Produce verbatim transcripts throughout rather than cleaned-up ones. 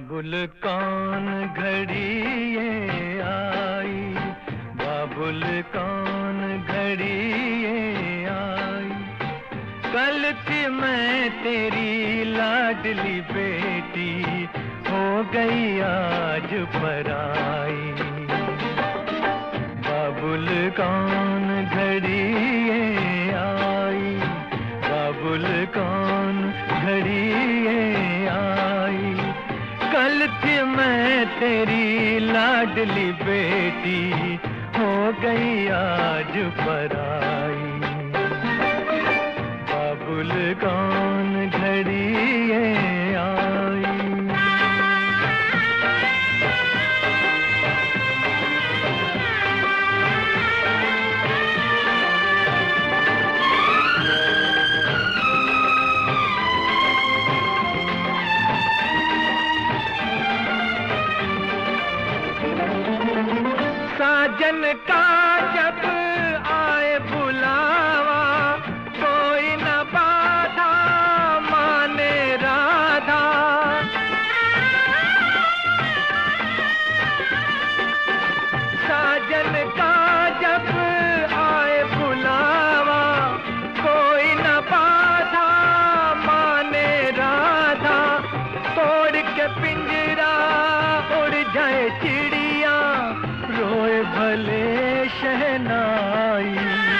बाबुल कौन घड़ी ये आई, बाबुल कौन घड़ी ये आई। कल थी मैं तेरी लाडली बेटी, हो गई आज पराई। बाबुल कौन घड़ी ये आई, बाबुल कौन घड़ी ये आई। कल थी मैं तेरी लाडली बेटी, हो गई आज पराई। बाबुल कौन घड़ी ये आई। साजन का जब आए बुलावा, कोई न बाधा माने राधा। साजन का जब आए बुलावा, कोई न बाधा माने राधा। तोड़ के पिंजरा उड़ जाए चिड़िया, रोए भले शहनाई।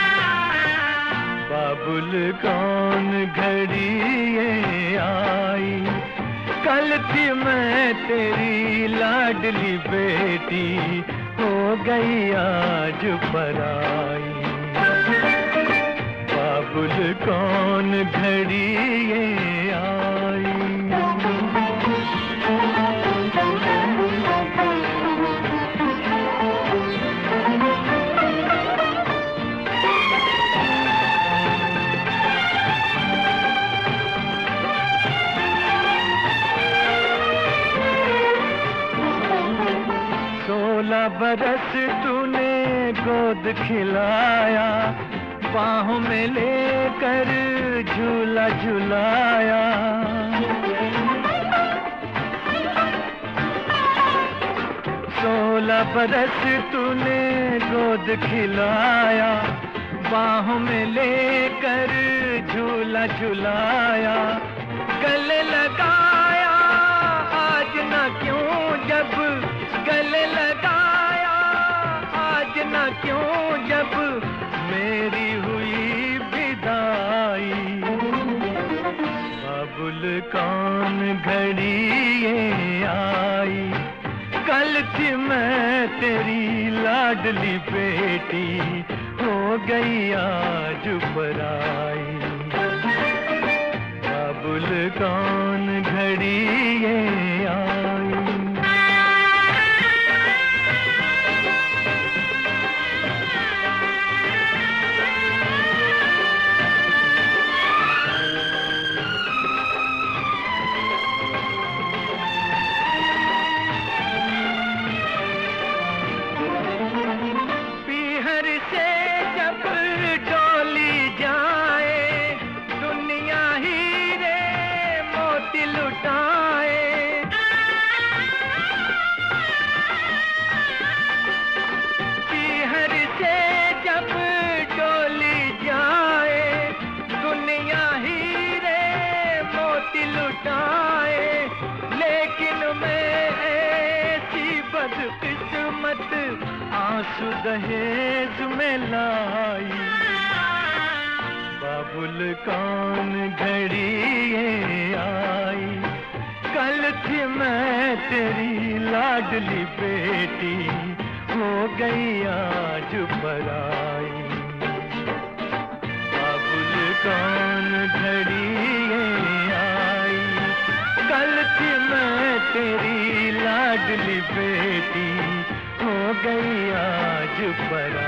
बाबुल कौन घड़ी ये आई। कल थी मैं तेरी लाडली बेटी, हो गई आज पराई। बाबुल कौन घड़ी ये आई। सोलह बरस तूने गोद खिलाया, बाहों में लेकर झूला झुलाया। सोलह बरस तूने गोद खिलाया, बाहों में लेकर झूला झुलाया। गले लगाया आज न क्यों जब, गले लगाया आज न क्यों जब, मेरी हुई विदाई। बाबुल कौन घड़ी ये आई। कल थी मैं तेरी लाडली बेटी, हो गई आज पराई। बाबुल कौन घड़ी ये आई। लेकिन मैं ऐसी बदकिस्मत आंसू दहेज में लाई। बाबुल कौन घड़ी ये आई। कल थी मैं तेरी लाडली बेटी, हो गई आज पराई। बाबुल कौन घड़ी ये आई। कल थी मैं तेरी लाडली बेटी, हो गई आज पराई।